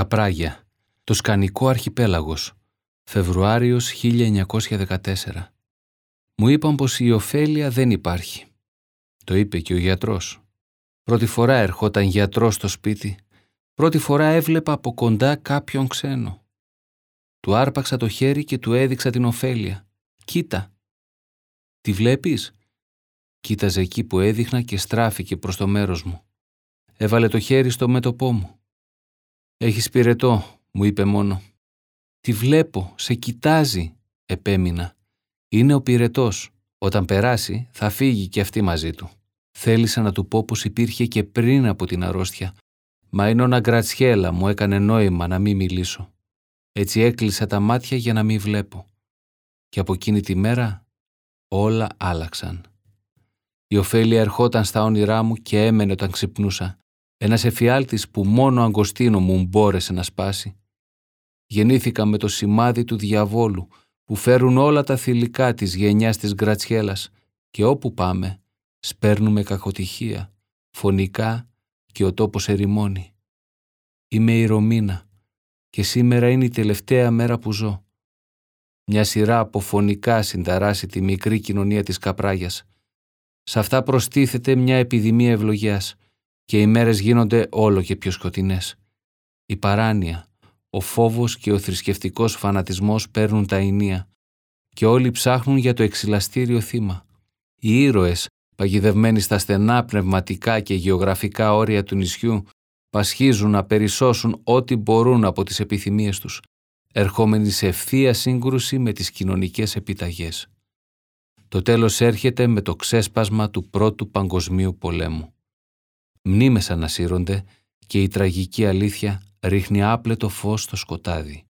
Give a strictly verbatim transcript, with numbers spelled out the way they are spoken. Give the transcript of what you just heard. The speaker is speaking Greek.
Καπράγια. Το Σκανικό Αρχιπέλαγος. Φεβρουάριος χίλια εννιακόσια δεκατέσσερα. Μου είπαν πως η Οφέλια δεν υπάρχει. Το είπε και ο γιατρός. Πρώτη φορά ερχόταν γιατρός στο σπίτι. Πρώτη φορά έβλεπα από κοντά κάποιον ξένο. Του άρπαξα το χέρι και του έδειξα την Οφέλια. «Κοίτα». «Τη βλέπεις?» Κοίταζε εκεί που έδειχνα και στράφηκε προς το μέρος μου. Έβαλε το χέρι στο μέτωπό μου. «Έχεις πυρετό», μου είπε μόνο. «Τη βλέπω, σε κοιτάζει», επέμεινα. «Είναι ο πυρετός. Όταν περάσει θα φύγει και αυτή μαζί του». Θέλησα να του πω πως υπήρχε και πριν από την αρρώστια, μα η νόνα Γκρατσιέλα μου έκανε νόημα να μην μιλήσω. Έτσι έκλεισα τα μάτια για να μην βλέπω. Και από εκείνη τη μέρα όλα άλλαξαν. Η Οφέλια ερχόταν στα όνειρά μου και έμενε όταν ξυπνούσα. Ένας εφιάλτης που μόνο ο Αγκοστίνο μου μπόρεσε να σπάσει. Γεννήθηκα με το σημάδι του διαβόλου που φέρουν όλα τα θηλυκά της γενιάς της Γκρατσιέλας και όπου πάμε σπέρνουμε κακοτυχία, φωνικά και ο τόπος ερημώνει. Είμαι η Ρωμίνα και σήμερα είναι η τελευταία μέρα που ζω. Μια σειρά από φωνικά συνταράσει τη μικρή κοινωνία της Καπράγιας. Σε αυτά προστίθεται μια επιδημία ευλογιάς και οι μέρες γίνονται όλο και πιο σκοτεινές. Η παράνοια, ο φόβος και ο θρησκευτικός φανατισμός παίρνουν τα ηνία και όλοι ψάχνουν για το εξυλαστήριο θύμα. Οι ήρωες, παγιδευμένοι στα στενά πνευματικά και γεωγραφικά όρια του νησιού, πασχίζουν να περισσώσουν ό,τι μπορούν από τις επιθυμίες τους, ερχόμενοι σε ευθεία σύγκρουση με τις κοινωνικές επιταγές. Το τέλος έρχεται με το ξέσπασμα του Πρώτου Παγκοσμίου Πολέμου. Μνήμες ανασύρονται και η τραγική αλήθεια ρίχνει άπλετο φως στο σκοτάδι.